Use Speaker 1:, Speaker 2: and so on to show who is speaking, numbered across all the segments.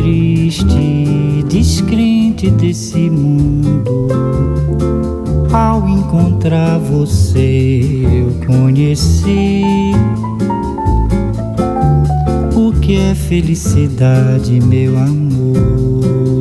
Speaker 1: triste, descrente desse mundo. Ao encontrar você eu conheci o que é felicidade, meu amor.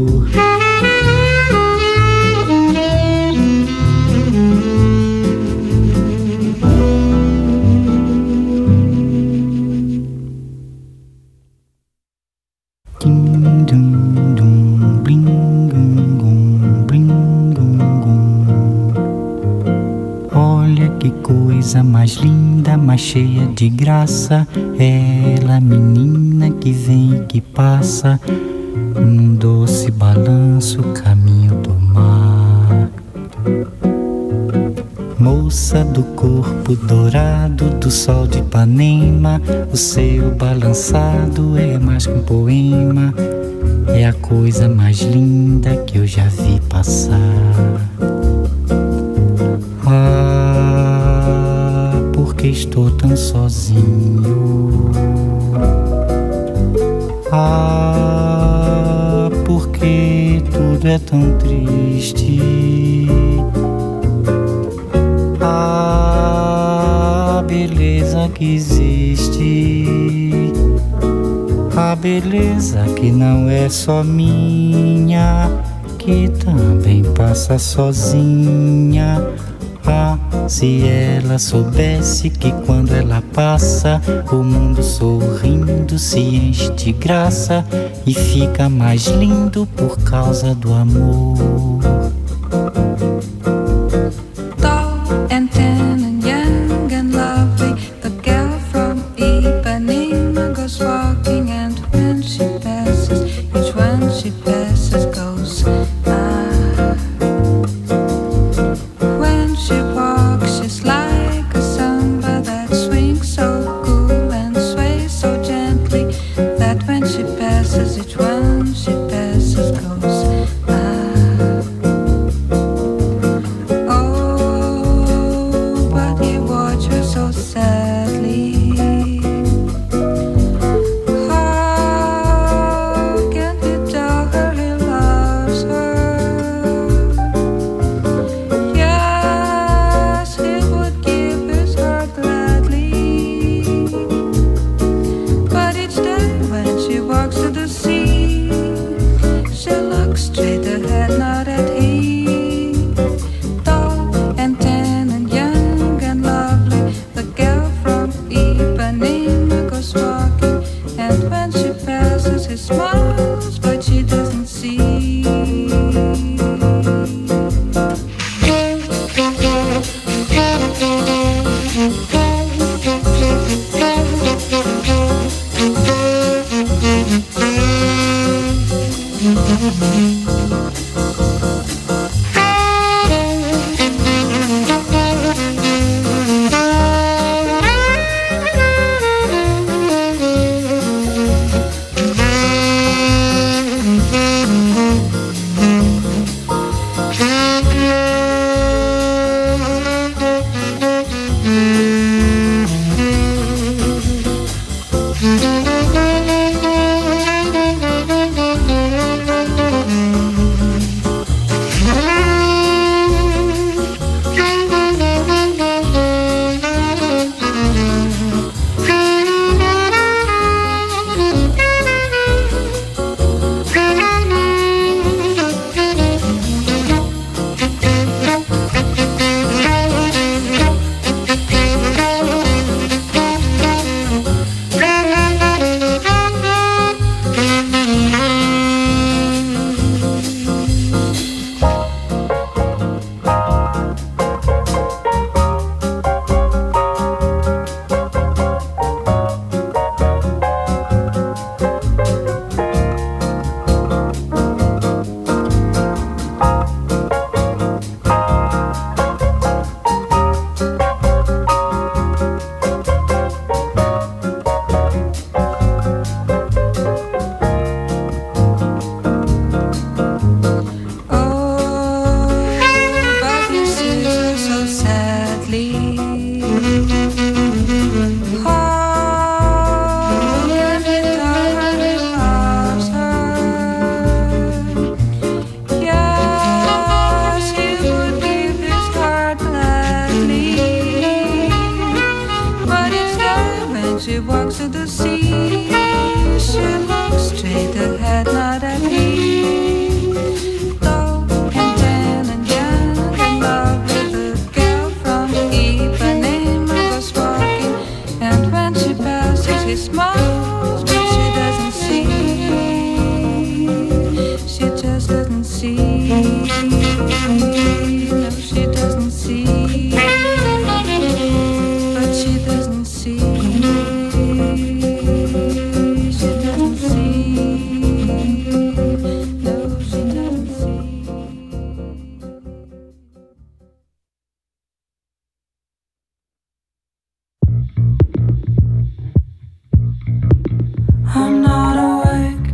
Speaker 1: Coisa mais linda, mais cheia de graça, ela, menina que vem e que passa num doce balanço, caminho do mar. Moça do corpo dourado do sol de Ipanema, o seu balançado é mais que um poema, é a coisa mais linda que eu já vi passar. Porque estou tão sozinho. Porque tudo é tão triste. Beleza que existe. A beleza que não é só minha, que também passa sozinha. Se ela soubesse que quando ela passa, o mundo sorrindo se enche de graça e fica mais lindo por causa do amor.
Speaker 2: Tall and tan and young and lovely, the girl from Ipanema goes walking, and when she passes, each one she passes goes she walks to the sea. She looks straight ahead, not at me. Tall and tan and young and lovely, the girl from Ipanema goes walking, and when she passes, he smiles, but she doesn't see. She just doesn't see. No, she doesn't see. But she doesn't see. She doesn't see. No, she doesn't see. I'm not awake.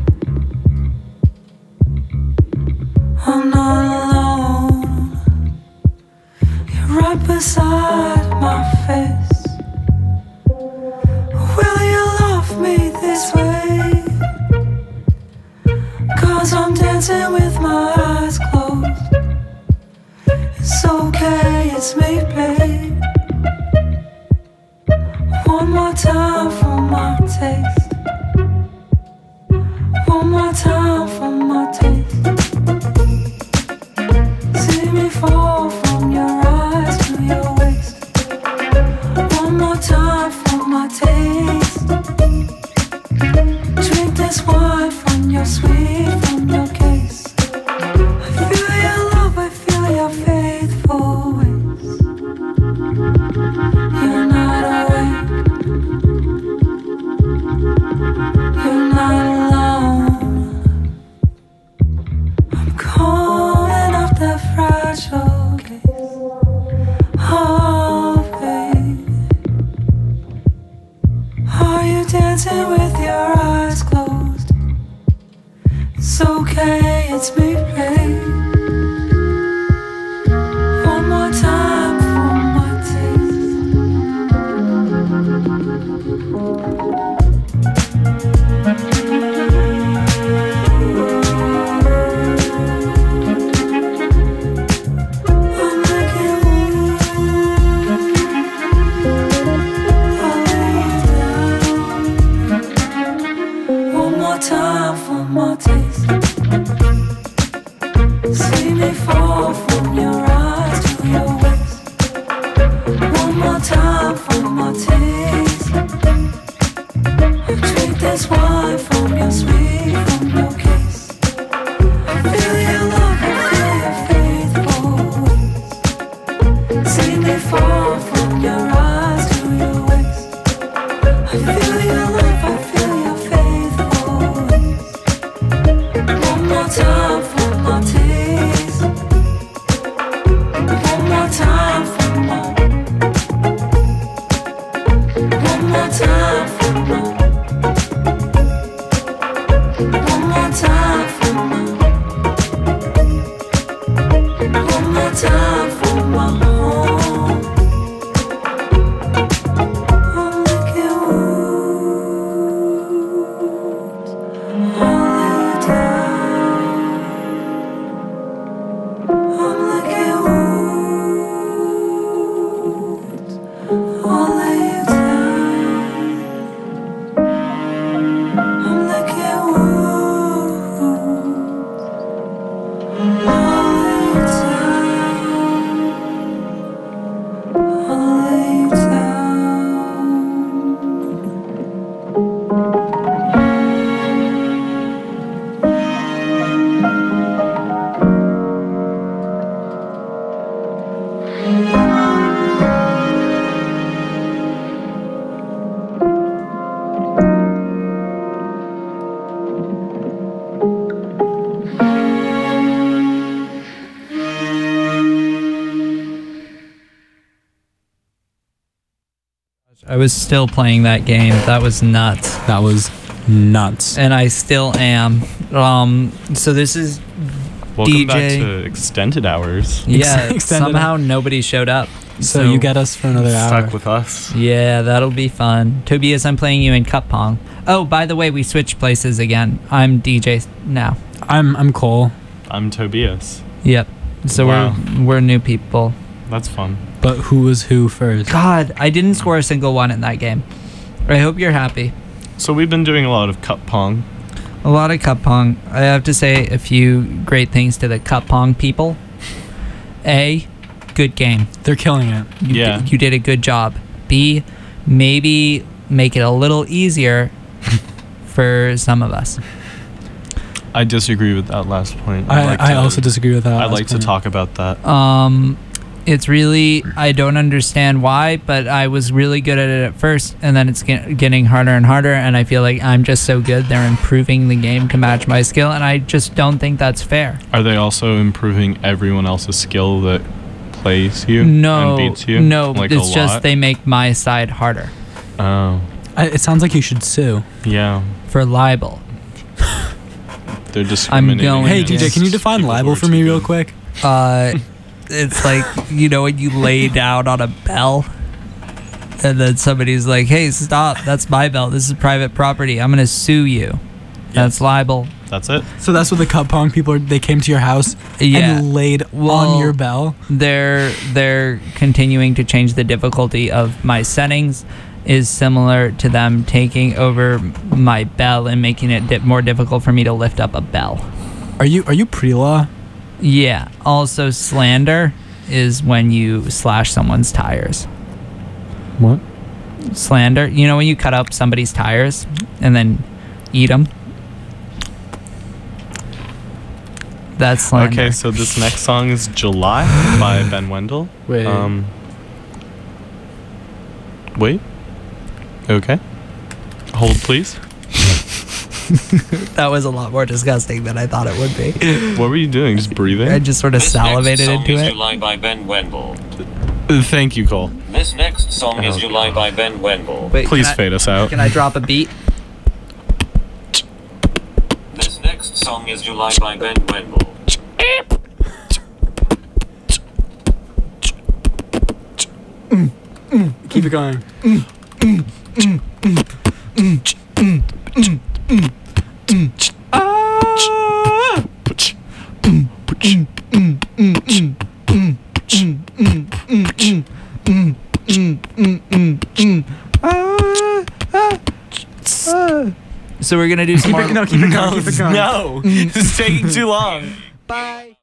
Speaker 2: I'm not alone. You're right beside my face. Will you love me this way? 'Cause I'm dancing with my eyes closed. It's okay, it's me, babe. One more time for my taste. One more time for my taste. See me fall from your eyes to your waist. One more time for my taste. Drink this wine from your sweet, from your case. I feel your love, I feel your faithful ways. You're not awake. You're not alone. I'm calling up that fragile case. Oh, baby, are you dancing with your eyes closed? It's okay, it's me, babe. One more time for my taste. I'm looking I'll lay you down. One more time for my taste. See me fall from your eyes to your waist. One more time for my taste. I drink this wine from your sweet, from your case. I feel your love, I feel your faithful ways. See me fall from your eyes to your waist. I feel your love, I feel your faithful ways. One more time for my taste. One more time for my. One more time for my. One more time for my. One more time for my home. I'm licking wounds. I'll lay you down. I'm licking wounds. I'll lay you down. I'm licking wounds. I'll lay you down. I'll lay you down.
Speaker 3: I was still playing that game. That was nuts.
Speaker 4: That was nuts.
Speaker 3: And I still am. So this is
Speaker 5: Welcome
Speaker 3: DJ.
Speaker 5: back to extended hours.
Speaker 3: Yeah,
Speaker 4: Extended
Speaker 3: somehow nobody showed up.
Speaker 4: So you get us for another hour.
Speaker 5: Stuck with us.
Speaker 3: Yeah, that'll be fun. Tobias, I'm playing you in Cup Pong. Oh, by the way, we switched places again. I'm DJ now.
Speaker 4: I'm Cole.
Speaker 5: I'm Tobias.
Speaker 3: Yep. So
Speaker 5: Wow.
Speaker 3: we're new people.
Speaker 5: That's fun.
Speaker 4: But who was who first?
Speaker 3: God, I didn't score a single one in that game. I hope you're happy.
Speaker 5: So we've been doing a lot of cup pong.
Speaker 3: A lot of cup pong. I have to say a few great things to the cup pong people. A, good game.
Speaker 4: They're killing it.
Speaker 3: You did a good job. B, maybe make it a little easier for some of us.
Speaker 5: I disagree with that last point.
Speaker 4: I also disagree with that.
Speaker 5: I'd like to talk about that.
Speaker 3: It's really, I don't understand why, but I was really good at it at first, and then it's getting harder and harder, and I feel like I'm just so good. They're improving the game to match my skill, and I just don't think that's fair.
Speaker 5: Are they also improving everyone else's skill that plays you
Speaker 3: No,
Speaker 5: and beats you?
Speaker 3: no,
Speaker 5: like
Speaker 3: it's
Speaker 5: a
Speaker 3: just
Speaker 5: lot?
Speaker 3: they make my side harder
Speaker 5: Oh,
Speaker 4: It sounds like you should sue.
Speaker 5: yeah.
Speaker 3: for libel.
Speaker 5: They're discriminating.
Speaker 3: going
Speaker 4: Hey,
Speaker 3: against
Speaker 4: DJ, can you define
Speaker 5: people who
Speaker 4: libel
Speaker 5: are
Speaker 4: for
Speaker 5: too
Speaker 4: me real
Speaker 5: good.
Speaker 4: quick?
Speaker 3: It's like, you know, when you lay down on a bell and then somebody's like, hey, stop, that's my bell, this is private property, I'm gonna sue you. That's libel.
Speaker 5: That's it.
Speaker 4: So that's what the cup pong people are. They came to your house
Speaker 3: Yeah.
Speaker 4: and laid
Speaker 3: Well,
Speaker 4: on your bell.
Speaker 3: They're continuing to change the difficulty of my settings is similar to them taking over my bell and making it more difficult for me to lift up a bell.
Speaker 4: Are you pre-law?
Speaker 3: Yeah. Also, slander is when you slash someone's tires.
Speaker 4: What?
Speaker 3: Slander, you know when you cut up somebody's tires and then eat them? That's slander.
Speaker 5: Okay, so this next song is July by Ben Wendell.
Speaker 4: Wait.
Speaker 5: Wait. Okay. Hold, please.
Speaker 3: That was a lot more disgusting than I thought it would be.
Speaker 5: What were you doing? Just breathing?
Speaker 3: I just sort of salivated into it.
Speaker 6: July by Ben Wendell.
Speaker 5: Thank you, Cole.
Speaker 6: This next song is July by Ben Wendell.
Speaker 3: Wait,
Speaker 5: Please
Speaker 3: can I-
Speaker 5: fade us out.
Speaker 3: Can I drop a beat?
Speaker 6: This next song is July by Ben Wendell.
Speaker 4: Keep it going.
Speaker 3: So we're gonna do some more.
Speaker 4: No, keep it going. Keep it going.
Speaker 5: No, it's taking too long.
Speaker 3: Bye.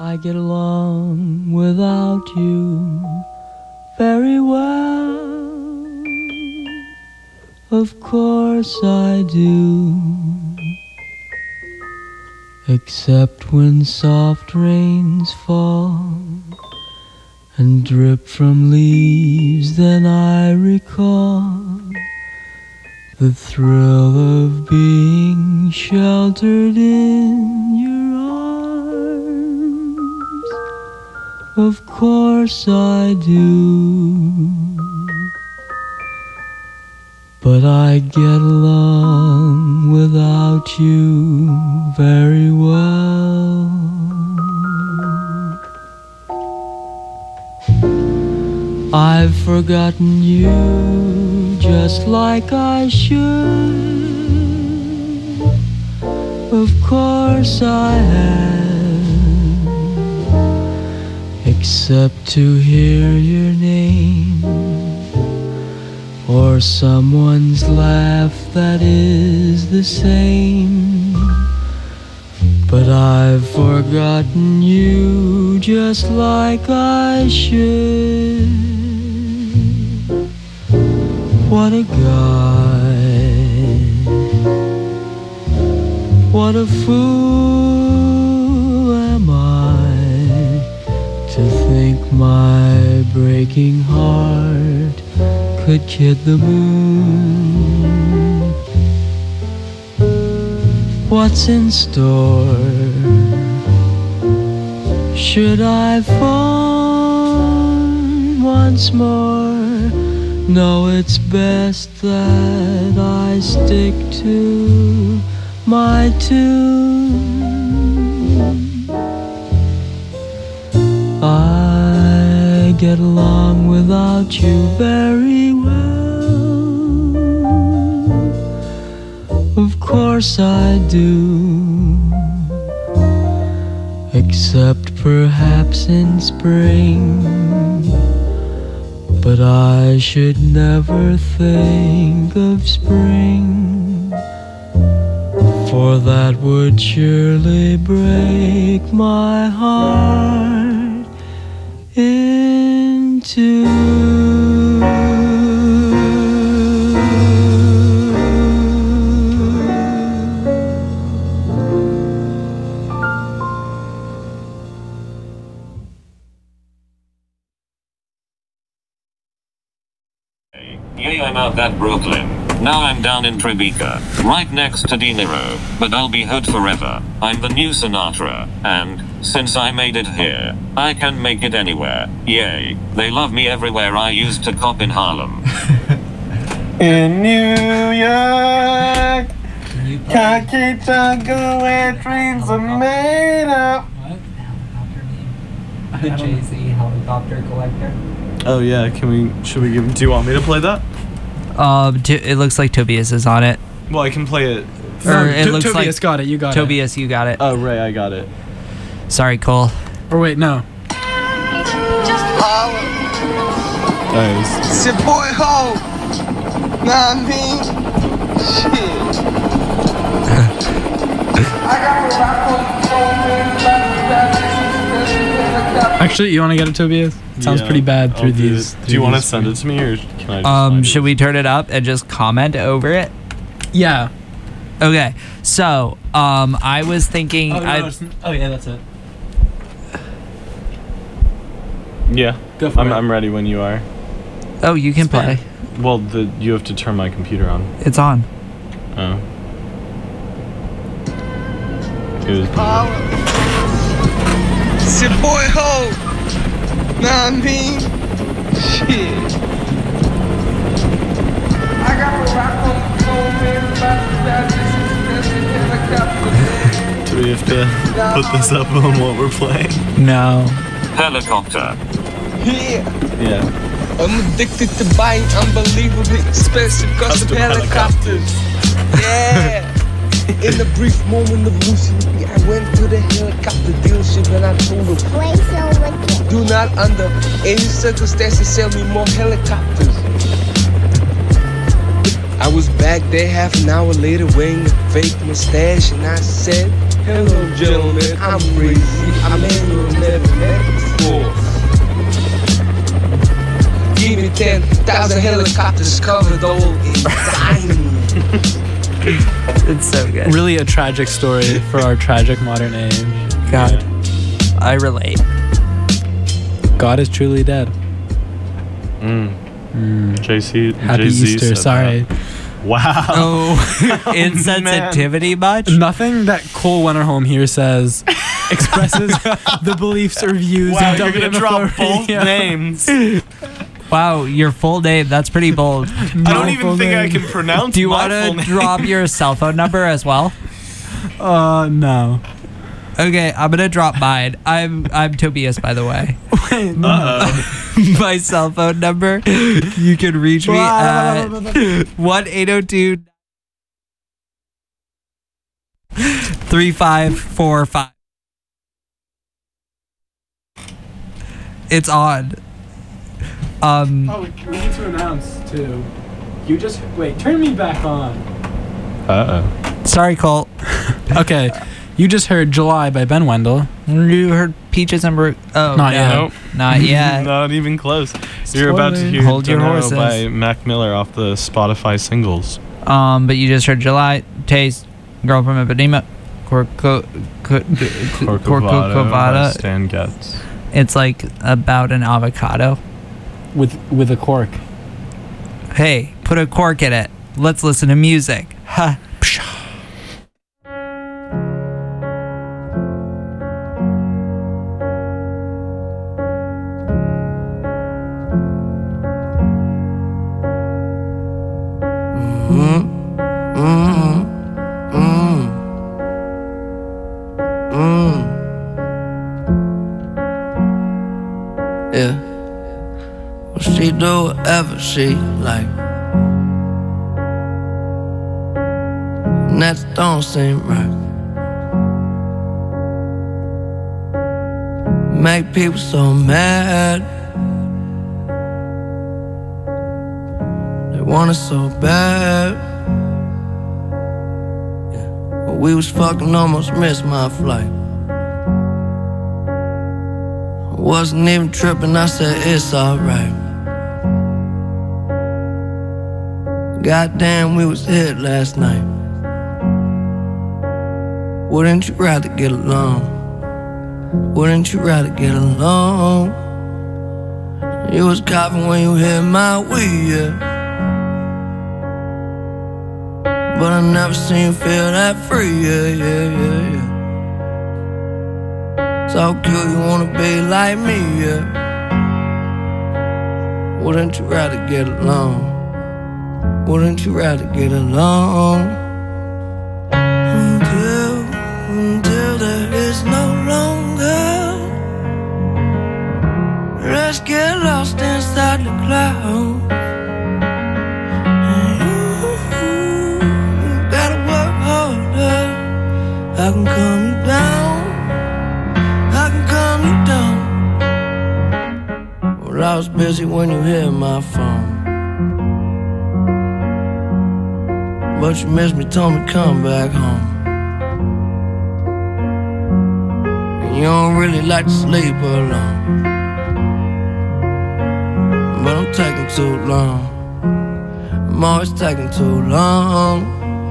Speaker 1: I get along without you very well. Of course I do. Except when soft rains fall and drip from leaves, then I recall the thrill of being sheltered in your arms. Of course I do. But I get along without you very well. I've forgotten you just like I should. Of course I have, except to hear your name or someone's laugh that is the same. But I've forgotten you just like I should. What a guy, what a fool am I to think my breaking heart could kid the moon. What's in store? Should I phone once more? No, it's best that I stick to my tune. I get along without you very well. Of course I do. Except perhaps in spring. But I should never think of spring, for that would surely break my heart in two.
Speaker 6: Yay, I'm out that Brooklyn. Now I'm down in Tribeca, right next to De Niro, but I'll be hood forever. I'm the new Sinatra, and since I made it here, I can make it anywhere. Yay, they love me everywhere. I used to cop in Harlem.
Speaker 5: In New York, can't keep jungle where dreams are made up.
Speaker 3: What? The Jay-Z helicopter collector.
Speaker 5: Oh yeah, should we give? Do you want me to play that?
Speaker 3: It looks like Tobias is on it.
Speaker 5: Well, I can play it.
Speaker 3: Or it looks
Speaker 4: Tobias
Speaker 3: like
Speaker 4: got it. You got
Speaker 3: Tobias, you got it.
Speaker 5: Oh, Ray, I got it.
Speaker 3: Sorry, Cole.
Speaker 4: it. Or wait, no.
Speaker 5: Nice.
Speaker 7: It's your boy Ho. Nah, I mean, shit. I got a rock on the phone,
Speaker 4: Actually, you want to get it, Tobias? It sounds pretty bad through these.
Speaker 5: Do you want to send it to me, or can I? Just
Speaker 3: Should we turn it up and just comment over it?
Speaker 4: Yeah.
Speaker 3: Okay. So, I was thinking.
Speaker 4: yeah, that's it.
Speaker 5: Yeah.
Speaker 4: Go for it.
Speaker 5: I'm ready when you are.
Speaker 3: Oh, you can play.
Speaker 5: Well, you have to turn my computer on.
Speaker 3: It's on.
Speaker 5: Oh. It was.
Speaker 7: It's your boy Ho. Nah, I mean, shit. I got a rock on the phone, man.
Speaker 5: Do we have to put this up on what we're playing?
Speaker 3: No.
Speaker 6: Helicopter.
Speaker 7: Yeah.
Speaker 5: Yeah.
Speaker 7: I'm addicted to buying unbelievably expensive custom helicopters. Yeah. In the brief moment of lucidity, I went to the helicopter dealership and I told them, do not under any circumstances sell me more helicopters. I was back there half an hour later wearing a fake mustache and I said, Hello, gentlemen, I'm crazy. A man you've never met before. Give me 10,000 helicopters covered all in diamonds.
Speaker 3: It's so good.
Speaker 4: Really a tragic story for our tragic modern age.
Speaker 3: God, I relate.
Speaker 4: God is truly dead.
Speaker 5: JC.
Speaker 4: Happy
Speaker 5: Jay-Z
Speaker 4: Easter.
Speaker 5: said
Speaker 4: Sorry.
Speaker 5: that. Wow.
Speaker 3: Oh, insensitivity much?
Speaker 4: Nothing that Cole Wennerholm here says expresses the beliefs or views
Speaker 8: Wow,
Speaker 4: of
Speaker 8: you're gonna
Speaker 4: WM
Speaker 8: drop
Speaker 4: Authority.
Speaker 8: both
Speaker 4: Yeah.
Speaker 8: names.
Speaker 3: Wow, your full name. That's pretty bold.
Speaker 8: I don't even think I can pronounce
Speaker 3: Do you
Speaker 8: my
Speaker 3: want
Speaker 8: full
Speaker 3: to
Speaker 8: name.
Speaker 3: drop your cell phone number as well?
Speaker 4: No.
Speaker 3: Okay, I'm gonna drop mine. I'm Tobias, by the way. My cell phone number. You can reach me at 1-802-3545. It's on.
Speaker 4: Oh, we need to announce too. You just wait. Turn me back on.
Speaker 3: Sorry, Colt.
Speaker 4: Okay. You just heard July by Ben Wendell.
Speaker 3: You heard Peaches and Brew. Oh,
Speaker 4: Not
Speaker 3: no.
Speaker 4: yet.
Speaker 5: Nope.
Speaker 3: Not yet.
Speaker 5: Not even close. You're about to hear
Speaker 3: Hold your
Speaker 5: Dunno
Speaker 3: horses.
Speaker 5: by Mac Miller off the Spotify singles.
Speaker 3: But you just heard July, Taste, Girl from Ipanema,
Speaker 5: Corcovado by Stan Getz.
Speaker 3: It's like about an avocado.
Speaker 4: With a cork.
Speaker 3: Hey, put a cork in it. Let's listen to music. Ha.
Speaker 9: Yeah. Well, she do whatever she like. And that don't seem right. Make people so mad. They want it so bad. Yeah. Well, we was fucking, almost missed my flight. Wasn't even tripping, I said it's alright. Goddamn, we was hit last night. Wouldn't you rather get along? Wouldn't you rather get along? You was coughing when you hit my weed, yeah. But I never seen you feel that free, yeah. So cute, you wanna be like me, yeah. Wouldn't you rather get along? Wouldn't you rather get along? Until there is no longer. Let's get lost inside the clouds. You gotta work harder. I can calm you down. I was busy when you hit my phone, but you missed me, told me come back home. And you don't really like to sleep alone, but I'm taking too long. I'm always taking too long.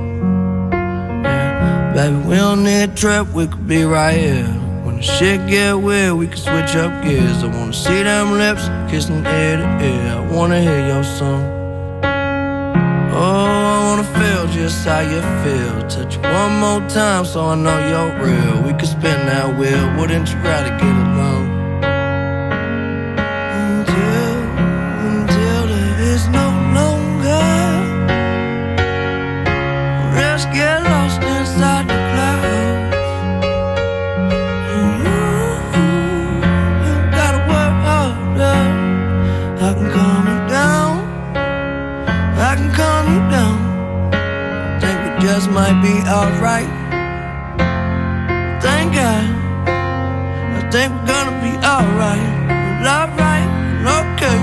Speaker 9: Yeah, baby, we don't need a trip, we could be right here. Shit get weird, we can switch up gears. I wanna see them lips kissing ear to ear. I wanna hear your song. Oh, I wanna feel just how you feel. Touch you one more time so I know you're real. We could spin that wheel, wouldn't you rather get along? Until there is no longer. Let's get lost inside the clouds. I can calm you down. I can calm you down. I think we just might be alright. Thank God. I think we're gonna be alright. We're alright, okay.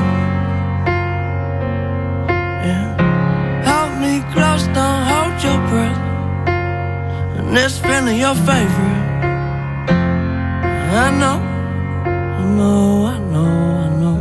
Speaker 9: Yeah. Hold me close, don't hold your breath. And this feeling friend or your favorite. I know, I know, I know, I know.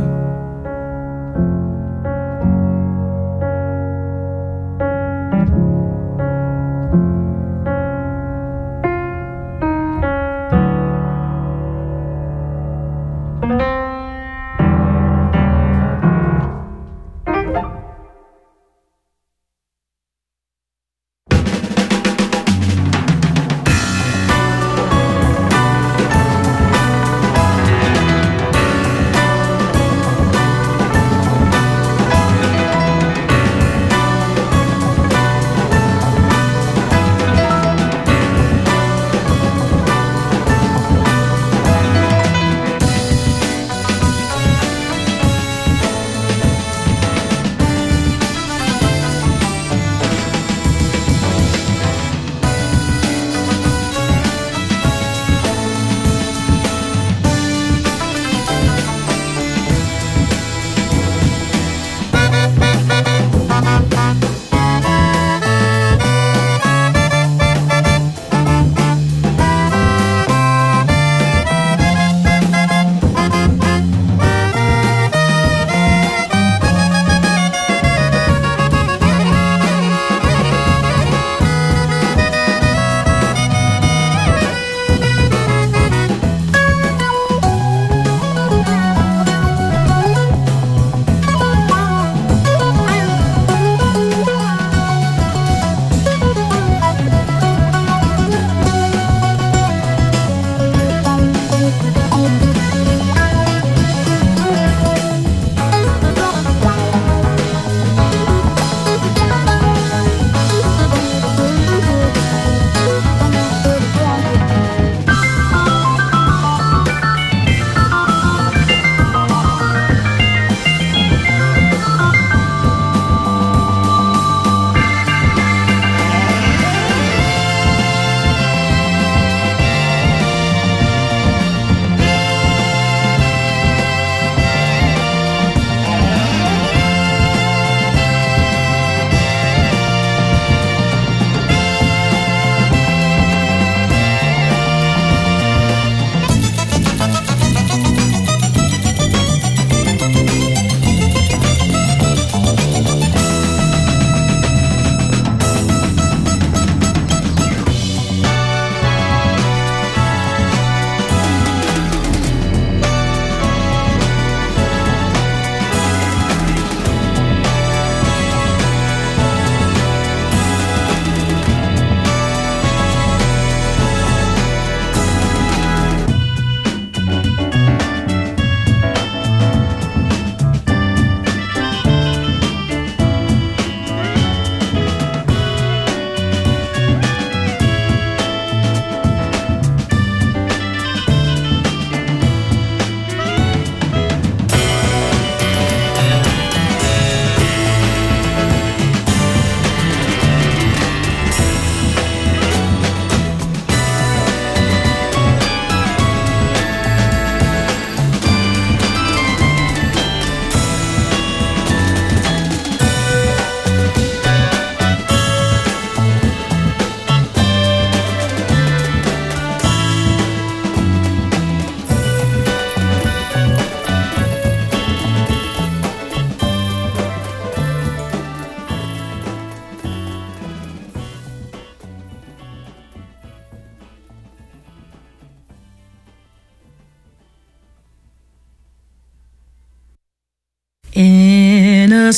Speaker 10: In a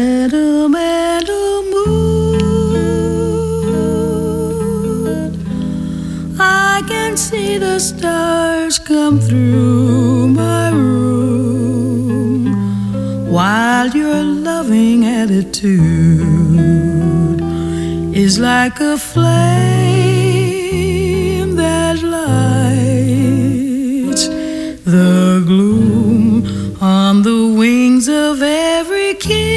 Speaker 10: sentimental mood, I can see the stars come through my room, while your loving attitude is like a flame that lights the gloom on the wings of every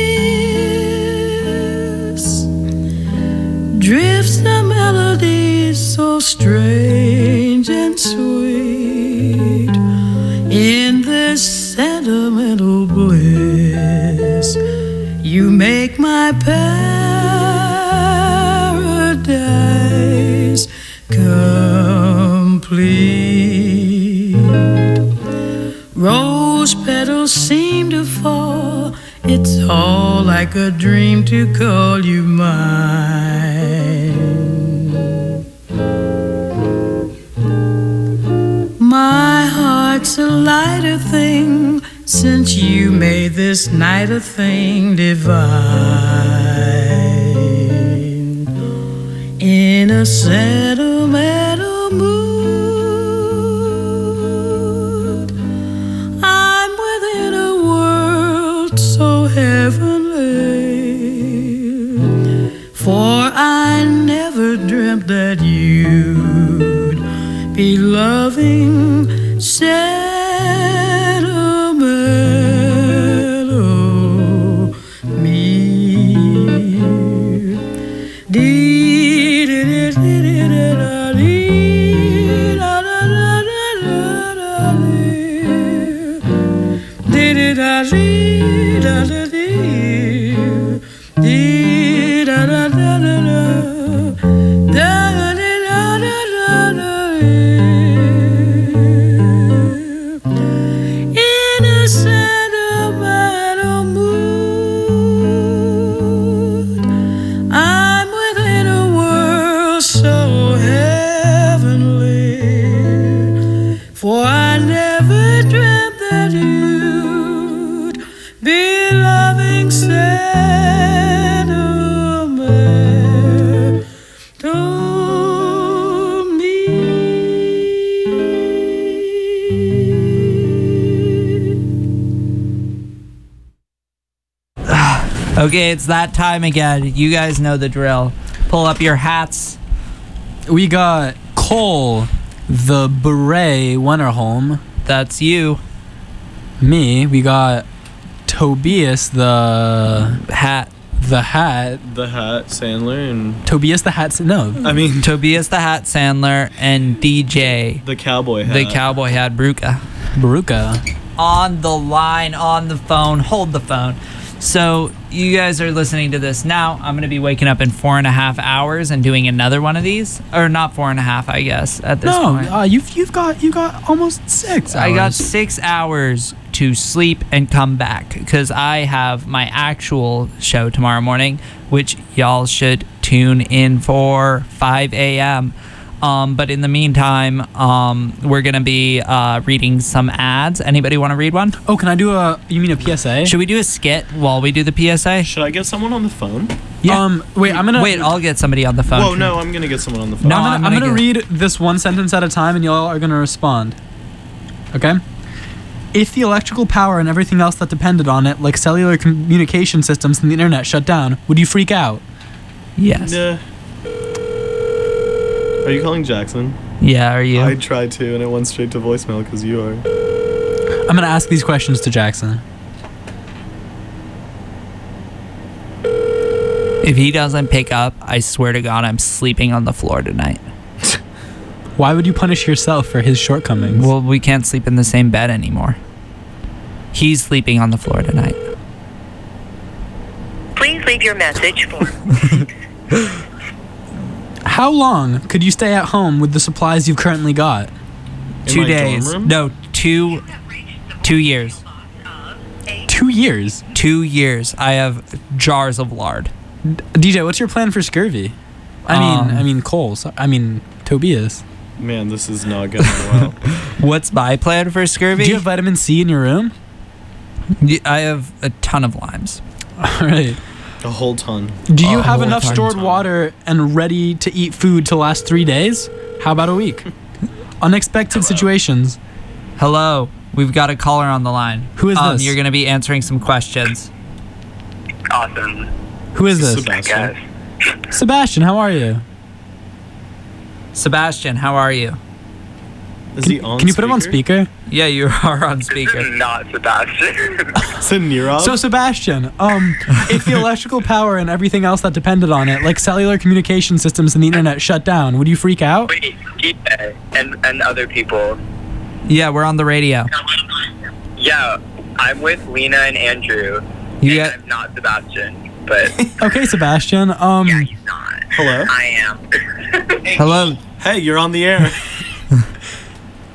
Speaker 10: kiss. Drifts the melody so strange and sweet in this sentimental bliss. You make my paradise complete. sweet. Rose petals seem to fall. It's all like a dream to call you mine. My heart's a lighter thing since you made this night a thing divine. In a sentimental mood, I'm within a world so heavenly, for I never dreamt that you'd be loving sentimental me. In a sentimental mood, I'm within a world so heavenly, for I never dreamt that you'd be loving sentimental to me.
Speaker 3: Okay, it's that time again. You guys know the drill. Pull up your hats.
Speaker 11: We got Cole, the beret Wennerholm.
Speaker 3: That's you.
Speaker 11: Me. We got Tobias, the
Speaker 3: hat.
Speaker 11: The hat.
Speaker 5: The Hat Sandler and
Speaker 11: Tobias the Hat. No.
Speaker 5: I mean
Speaker 3: Tobias the Hat Sandler and DJ.
Speaker 5: the Cowboy Hat.
Speaker 3: The Cowboy Hat Bruca.
Speaker 11: Baruka.
Speaker 3: On the line, on the phone. Hold the phone. So you guys are listening to this now. I'm going to be waking up in 4.5 hours and doing another one of these. Or not 4.5, I guess, at this point.
Speaker 11: No, you've got almost 6 hours.
Speaker 3: I got 6 hours to sleep and come back because I have my actual show tomorrow morning, which y'all should tune in for 5 a.m. But in the meantime, we're going to be reading some ads. Anybody want to read one?
Speaker 11: Oh, can I do you mean a PSA?
Speaker 3: Should we do a skit while we do the PSA?
Speaker 5: Should I get someone on the phone?
Speaker 11: Yeah. Wait,
Speaker 3: I'll get somebody on the phone.
Speaker 5: Whoa, no, I'm going to get someone on the phone.
Speaker 11: No, I'm gonna read this one sentence at a time, and y'all are gonna respond. Okay? If the electrical power and everything else that depended on it, like cellular communication systems and the internet, shut down, would you freak out?
Speaker 3: Yes.
Speaker 5: Yeah. Are you calling Jackson?
Speaker 3: Yeah, are you?
Speaker 5: I tried to, and it went straight to voicemail because you are.
Speaker 11: I'm gonna ask these questions to Jackson.
Speaker 3: If he doesn't pick up, I swear to God, I'm sleeping on the floor tonight.
Speaker 11: Why would you punish yourself for his shortcomings?
Speaker 3: Well, we can't sleep in the same bed anymore. He's sleeping on the floor tonight.
Speaker 12: Please leave your message for...
Speaker 11: How long could you stay at home with the supplies you've currently got?
Speaker 3: 2 days. No, 2 years.
Speaker 11: 2 years?
Speaker 3: 2 years. I have jars of lard.
Speaker 11: DJ, what's your plan for scurvy? I mean Cole. I mean Tobias.
Speaker 5: Man, this is not going well.
Speaker 3: What's my plan for scurvy?
Speaker 11: Do you have vitamin C in your room?
Speaker 3: I have a ton of limes.
Speaker 11: All right.
Speaker 5: A whole ton.
Speaker 11: Do you have enough stored water and ready to eat food to last 3 days? How about a week? Unexpected situations.
Speaker 3: Hello. We've got a caller on the line.
Speaker 11: Who is this?
Speaker 3: You're going to be answering some questions.
Speaker 12: Awesome.
Speaker 11: Who is this?
Speaker 5: Sebastian.
Speaker 11: Sebastian, how are you?
Speaker 3: Sebastian, how are you?
Speaker 5: Is he on
Speaker 11: Can you put him on speaker?
Speaker 3: Yeah, you are on speaker.
Speaker 12: This is not Sebastian.
Speaker 5: It's a Nirov.
Speaker 11: So Sebastian, if the electrical power and everything else that depended on it, like cellular communication systems and the internet, shut down, would you freak out?
Speaker 12: Wait, DJ and other people.
Speaker 3: Yeah, we're on the radio.
Speaker 12: Yeah, I'm with Lena and Andrew. I'm not Sebastian, but...
Speaker 11: Okay, Sebastian.
Speaker 12: Yeah, he's not.
Speaker 5: Hello?
Speaker 12: I am.
Speaker 3: Hello.
Speaker 5: Hey, you're on the air.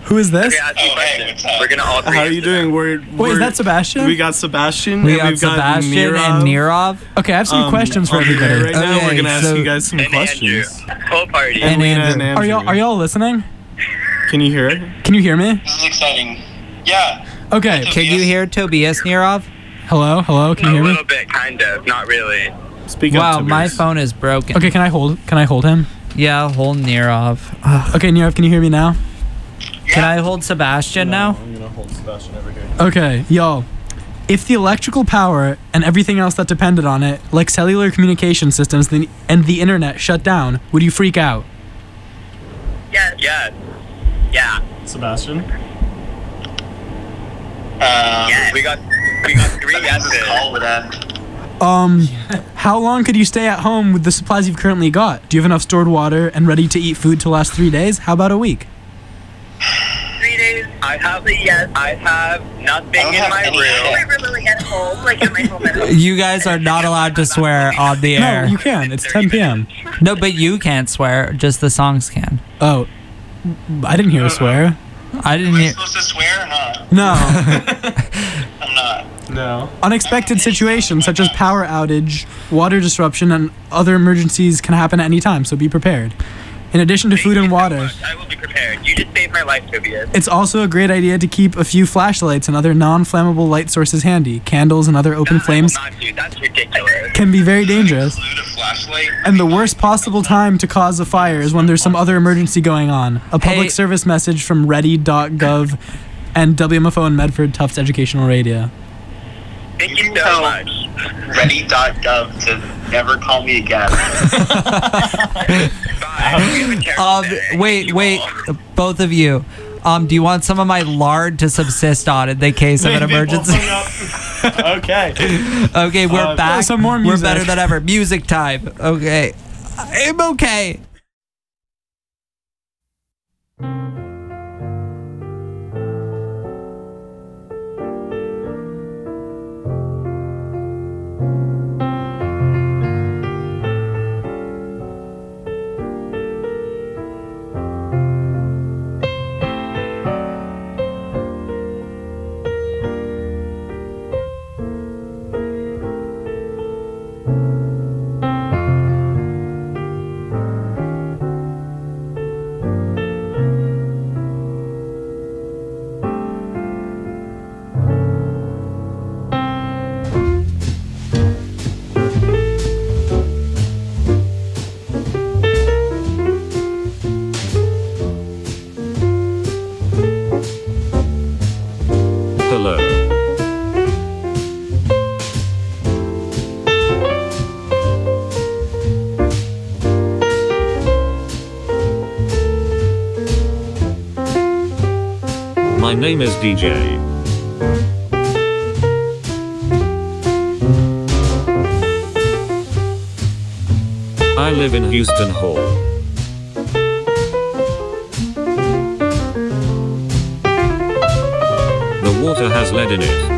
Speaker 11: Who is this?
Speaker 12: Okay, ask me questions. We're gonna all three.
Speaker 8: How are you doing?
Speaker 11: Wait, is that Sebastian?
Speaker 8: We got Sebastian.
Speaker 3: We
Speaker 8: and
Speaker 3: got Sebastian and Nirov.
Speaker 11: Okay, I have some questions for everybody.
Speaker 8: Right now, we're gonna ask you guys some questions.
Speaker 12: Whole party.
Speaker 8: And Lena and Andrew.
Speaker 11: Are y'all listening?
Speaker 8: Can you hear it?
Speaker 11: Can you hear me?
Speaker 13: This is exciting. Yeah.
Speaker 11: Okay.
Speaker 3: Can you hear Tobias Nirov?
Speaker 11: Hello? Can you hear me?
Speaker 12: A little bit, kind of. Not really.
Speaker 8: Speak up,
Speaker 3: Wow,
Speaker 8: Tobias.
Speaker 3: my phone is broken.
Speaker 11: Okay, can I hold him?
Speaker 3: Yeah, hold Nirov.
Speaker 11: Okay, Nirov, can you hear me now?
Speaker 3: Can I hold Sebastian now?
Speaker 8: I'm gonna hold Sebastian over here.
Speaker 11: Okay, y'all. If the electrical power and everything else that depended on it, like cellular communication systems and the internet, shut down, would you freak out?
Speaker 12: Yes. Yes. Yeah.
Speaker 8: Sebastian?
Speaker 12: Yes. We got 3 yeses.
Speaker 13: Call would end.
Speaker 11: How long could you stay at home with the supplies you've currently got? Do you have enough stored water and ready-to-eat food to last 3 days? How about a week?
Speaker 12: 3 days. I have nothing in my room.
Speaker 14: Really at home, like in my home at home.
Speaker 3: You guys are not allowed to swear on the air.
Speaker 11: No, you can. It's 10 p.m.
Speaker 3: No, but you can't swear. Just the songs can.
Speaker 11: Oh, I didn't hear a swear.
Speaker 3: I didn't hear.
Speaker 13: Supposed to swear or not?
Speaker 11: No.
Speaker 13: I'm not.
Speaker 8: No.
Speaker 11: Unexpected situations such as power outage, water disruption, and other emergencies can happen at any time, so be prepared. In addition to food and water,
Speaker 12: I will be prepared. You just saved my life, Tobias.
Speaker 11: it's also a great idea to keep a few flashlights and other non-flammable light sources handy. Candles and other open flames
Speaker 12: That's ridiculous.
Speaker 11: can be very dangerous. And the worst possible time to cause a fire is when there's some other emergency going on. A public service message from ready.gov and WMFO and Medford Tufts Educational Radio.
Speaker 12: Thank you so much.
Speaker 13: Ready.gov to never call me again.
Speaker 3: Wait, both of you. Do you want some of my lard to subsist on in the case of an emergency?
Speaker 8: Okay.
Speaker 3: Okay, we're back.
Speaker 11: Some more
Speaker 3: We're
Speaker 11: music.
Speaker 3: better than ever. Music time. Okay. I'm okay.
Speaker 6: Hello. My name is DJ. I live in Houston Hall. The water has lead in it.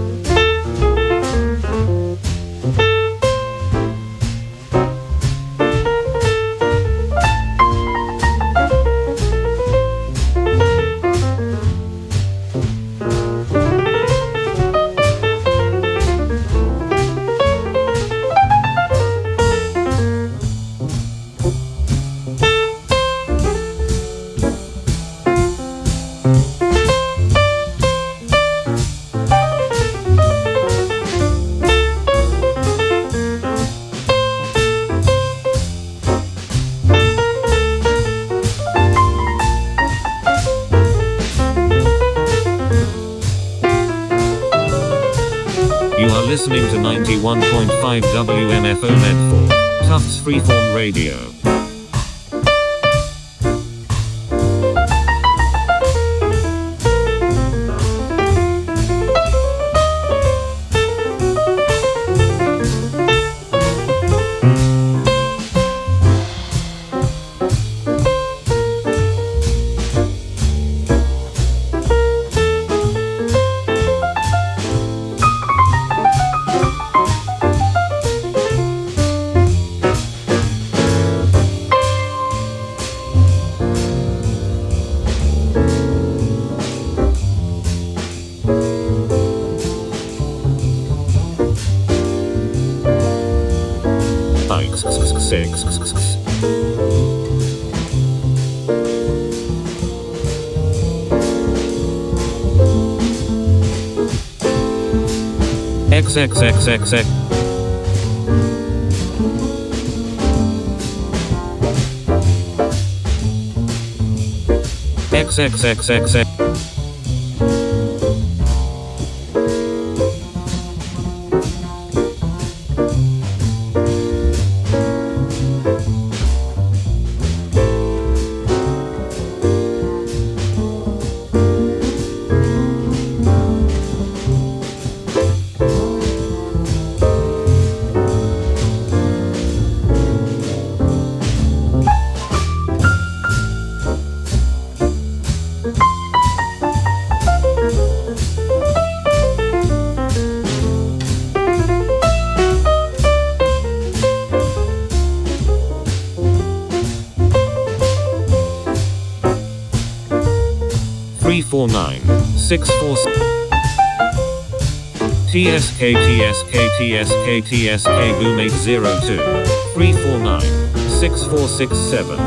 Speaker 6: You are listening to 91.5 WMFO Medford, Tufts Freeform Radio. hikes 6. XXXXX. XXXXX. Three 4 9 6 4 TSK boom 802 3 4 9 6 4 6 7.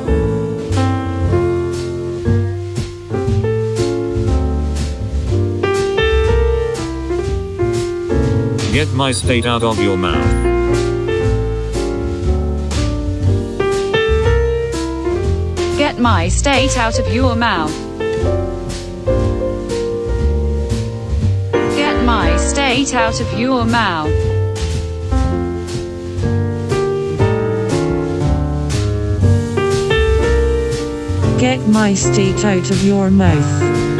Speaker 6: Get my state out of your mouth.
Speaker 15: Get my state out of your mouth. Get my state out of your mouth.
Speaker 16: Get my state out of your mouth.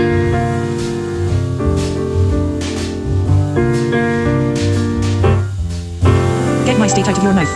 Speaker 16: Get my state out of your mouth.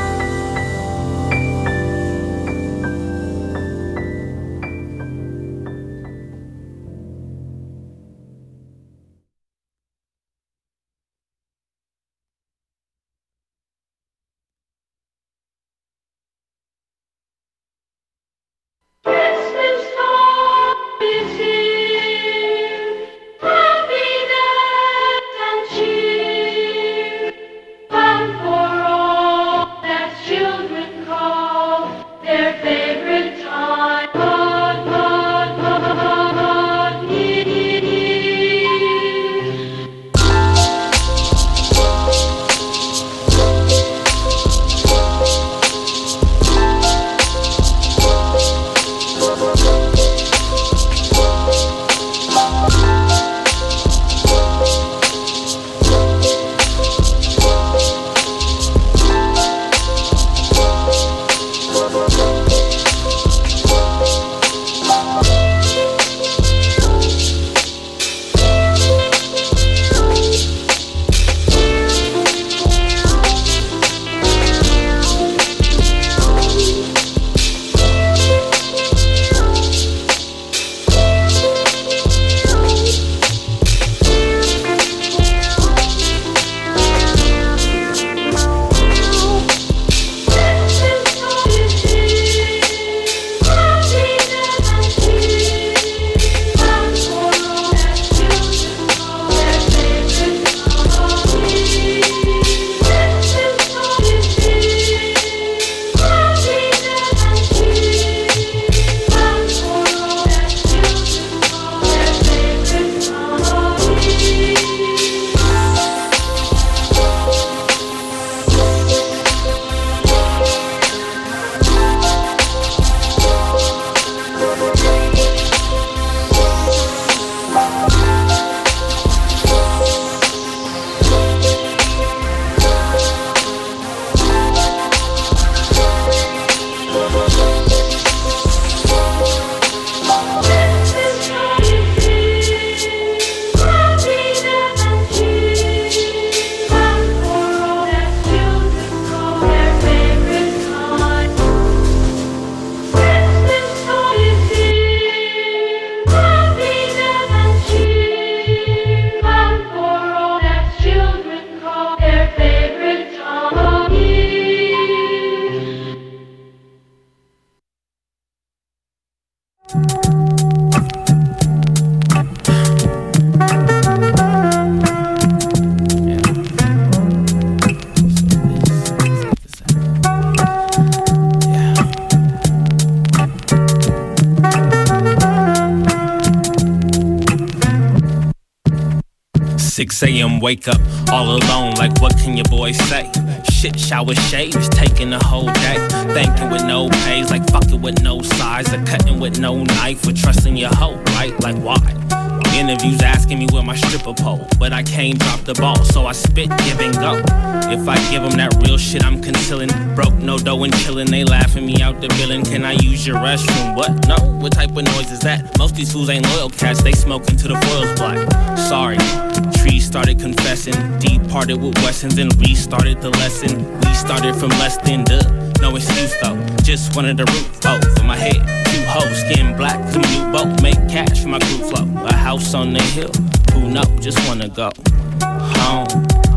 Speaker 17: 6 a.m. wake up all alone, like what can your boy say? Shit, shower, shaves, taking the whole day. Thanking with no pays, like fucking with no size, or cutting with no knife, or trusting your hoe, right? Like why? Interviews asking me where my stripper pole, but I can't drop the ball, so I spit, give and go. If I give them that real shit, I'm concealing. Broke, no dough and chillin', they laughing me out the billing. Can I use your restroom? What? No, what type of noise is that? Most these fools ain't loyal cats, they smoking till the foil's black. Sorry, trees started confessing, departed with Wessons and restarted the lesson. We started from less than no excuse though, just wanted a roof over my head. 2 hoes, skin black, some new boat, make cash for my crew flow. A house on the hill, who know, just wanna go home.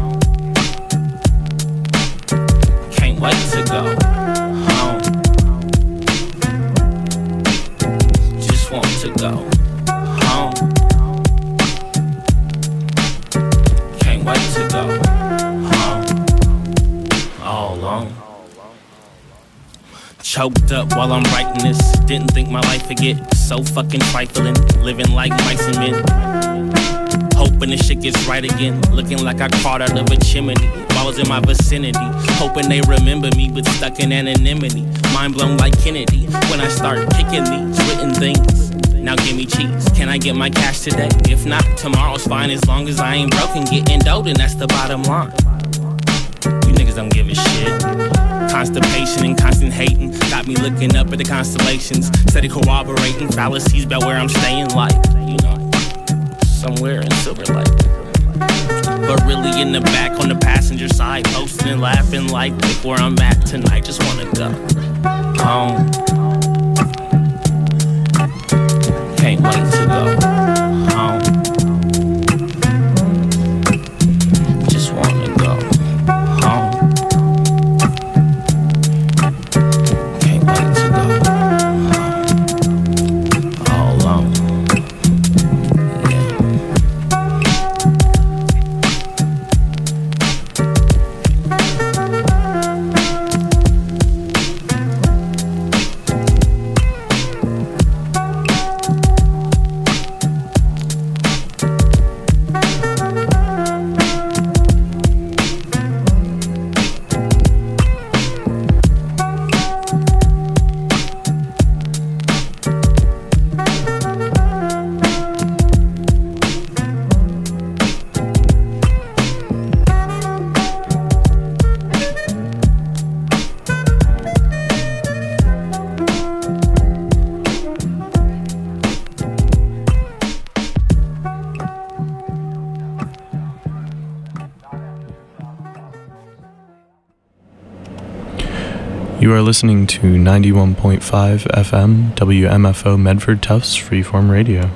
Speaker 17: Can't wait to go home. Just want to go home. Can't wait to go home. All alone. Choked up while I'm writing this. Didn't think my life would get so fucking trifling. Living like mice and men. Hoping this shit gets right again. Looking like I crawled out of a chimney. Balls in my vicinity. Hoping they remember me, but stuck in anonymity. Mind blown like Kennedy. When I start kicking these written things. Now give me cheese. Can I get my cash today? If not, tomorrow's fine as long as I ain't broken. Getting dope, and that's the bottom line. You niggas don't give a shit. Constipation and constant hating got me looking up at the constellations, steady corroborating fallacies about where I'm staying, like, you know, somewhere in Silver Lake. But really in the back on the passenger side, posting and laughing like, look where I'm at tonight, just wanna go home. Can't wait to go home. Just wanna go home.
Speaker 5: You are listening to 91.5 FM WMFO Medford Tufts Freeform Radio.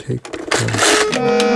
Speaker 18: take